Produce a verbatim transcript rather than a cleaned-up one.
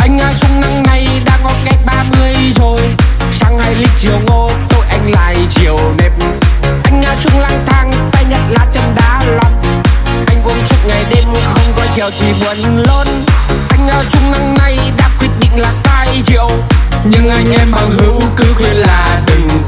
Anh trong năm nay đã có cách ba mươi rồi. Sáng hai lít chiều ngô, tôi anh lại chiều nếp. Anh chung lang thang, tay nhặt lá chân đá lót. Anh uống suốt ngày đêm, không có chiều thì buồn lôn. Anh chung năm nay đã quyết định là cai rượu, nhưng anh em bằng hữu cứ khuyên là đừng